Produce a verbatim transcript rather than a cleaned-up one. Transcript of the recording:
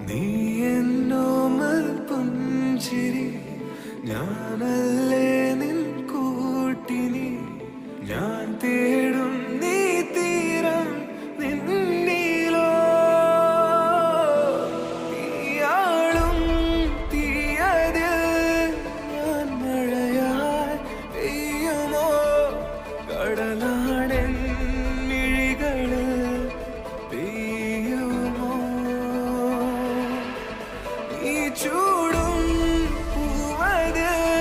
നീ എന്നോമൽ പുഞ്ചിരി ഞാനല്ലേ നിൻ കൂട്ടിനി ഞാൻ തേ